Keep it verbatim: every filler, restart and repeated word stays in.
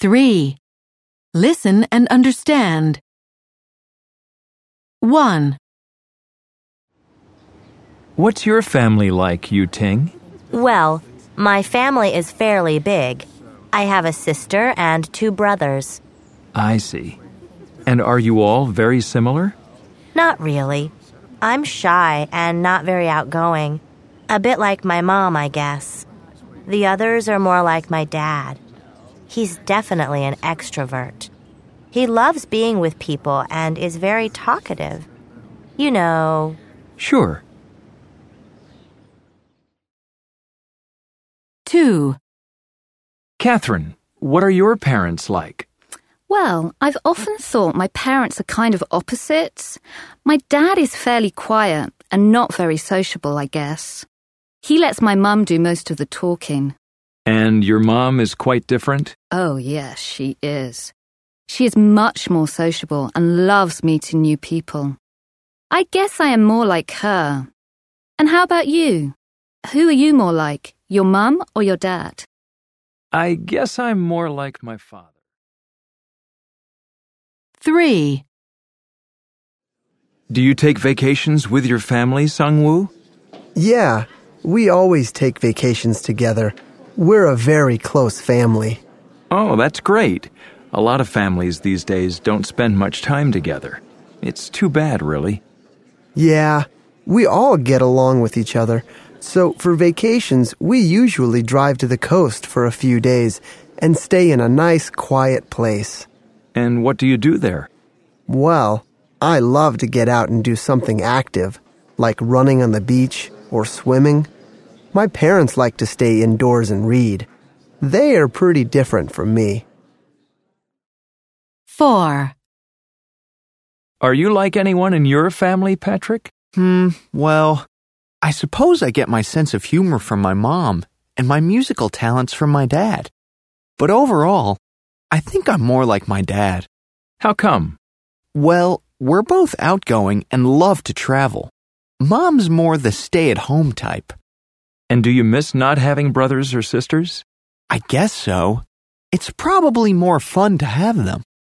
three. Listen and understand. one. What's your family like, Yu-Ting? Well, my family is fairly big. I have a sister and two brothers. I see. And are you all very similar? Not really. I'm shy and not very outgoing. A bit like my mom, I guess. The others are more like my dad. He's definitely an extrovert. He loves being with people and is very talkative. You know... Sure. two. Catherine, what are your parents like? Well, I've often thought my parents are kind of opposites. My dad is fairly quiet and not very sociable, I guess. He lets my mum do most of the talking. And your mom is quite different? Oh, yes, she is. She is much more sociable and loves meeting new people. I guess I am more like her. And how about you? Who are you more like, your mum or your dad? I guess I'm more like my father. three. Do you take vacations with your family, Sungwoo? Yeah, we always take vacations together. We're a very close family. Oh, that's great. A lot of families these days don't spend much time together. It's too bad, really. Yeah, we all get along with each other. So for vacations, we usually drive to the coast for a few days and stay in a nice, quiet place. And what do you do there? Well, I love to get out and do something active, like running on the beach or swimming. My parents like to stay indoors and read. They are pretty different from me. four. Are you like anyone in your family, Patrick? Hmm, well, I suppose I get my sense of humor from my mom and my musical talents from my dad. But overall, I think I'm more like my dad. How come? Well, we're both outgoing and love to travel. Mom's more the stay-at-home type. And do you miss not having brothers or sisters? I guess so. It's probably more fun to have them.